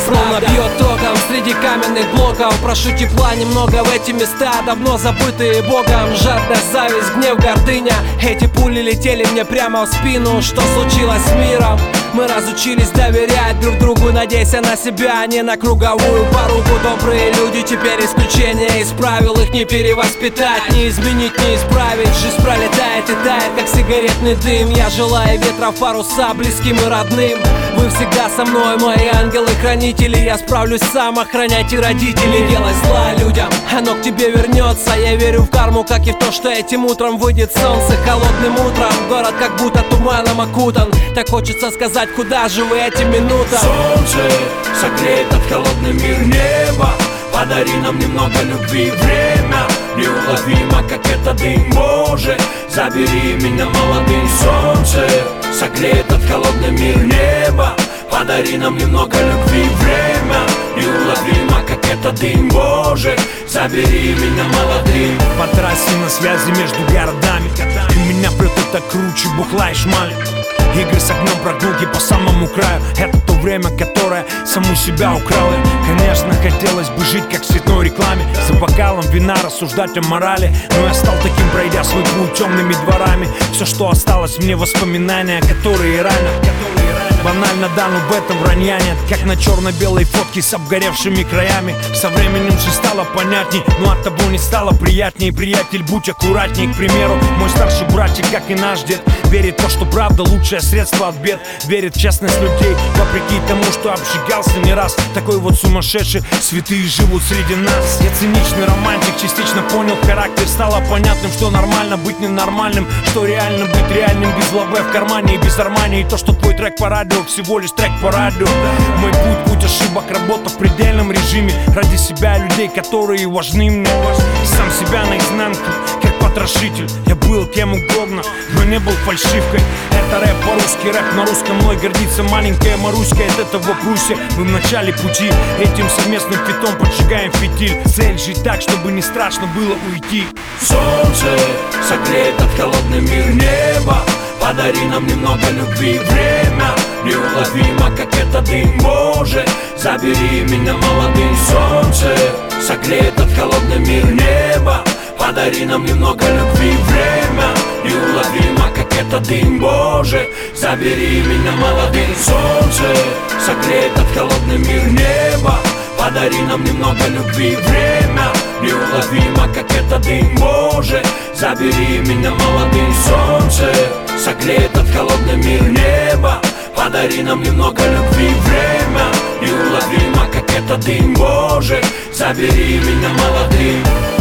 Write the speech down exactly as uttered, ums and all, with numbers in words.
Словно бьет током среди каменных блоков. Прошу тепла немного в эти места, давно забытые Богом. Жадность, зависть, гнев, гордыня. Эти пули летели мне прямо в спину. Что случилось с миром? Мы разучились доверять друг другу, надейся на себя, а не на круговую поруку. Добрые люди теперь исключение из правил, их не перевоспитать, не изменить, не исправить. Жизнь пролетает и тает, как сигаретный дым. Я желаю ветра в паруса близким и родным. Вы всегда со мной, мои ангелы-хранители. Я справлюсь сам, охраняйте родителей. Делай зла людям, оно к тебе вернется. Я верю в карму, как и в то, что этим утром выйдет солнце. Холодным утром город как будто туманом окутан. Так хочется сказать, куда же вы эти минуты? Солнце согреет от холодный мир неба. Подари нам немного любви. Время неуловимо, как это дым. Боже, забери меня молодым. Солнце согреет от холодный мир неба. Подари нам немного любви. Время неуловимо, как это дым. Боже, забери меня молодым. По трассе на связи между городами, и меня прет это круче бухла и шмали. Игры с огнем, прогулки по самому краю. Это то время, которое саму себя украло. Конечно, хотелось бы жить, как в цветной рекламе, за бокалом вина рассуждать о морали. Но я стал таким, пройдя свой путь темными дворами. Все, что осталось мне, воспоминания, которые ранят. Банально, да, но в этом вранья нет. Как на черно-белой фотке с обгоревшими краями. Со временем же стало понятней, но от того не стало приятней. Приятель, будь аккуратней, к примеру, мой старший братик, как и наш дед, верит в то, что правда лучшее средство от бед. Верит в честность людей, вопреки тому, что обжигался не раз. Такой вот сумасшедший, святые живут среди нас. Я циничный романтик, частично понял характер. Стало понятным, что нормально быть ненормальным, что реально быть реальным без лаве в кармане и без армани. И то, что твой трек по радио всего лишь трек по радио. Мой путь, путь ошибок, работа в предельном режиме. Ради себя и людей, которые важны мне. Сам себя наизнанку, как потрошитель. Я был кем угодно, но не был фальшивкой. Это рэп по-русски, рэп на русском. Мной гордится маленькая Маруська. От этого Пруссия, мы в начале пути. Этим совместным фитом поджигаем фитиль. Цель жить так, чтобы не страшно было уйти. Солнце согреет от холодный мир неба. Подари нам немного любви. Время неуловимо, как это дым. Боже, забери меня молодым. Солнце согреет от холодный мир неба. Подари нам немного любви. Время неуловимо, как это дым. Боже, забери меня молодым. Солнце согреет от холодный мир неба. Подари нам немного любви. Время неуловимо, как это дым. Боже, забери меня молодым. Солнце согреет от холодный мир неба. Подари нам немного любви. Время неуловимо, как это дым. Боже, забери меня молодым.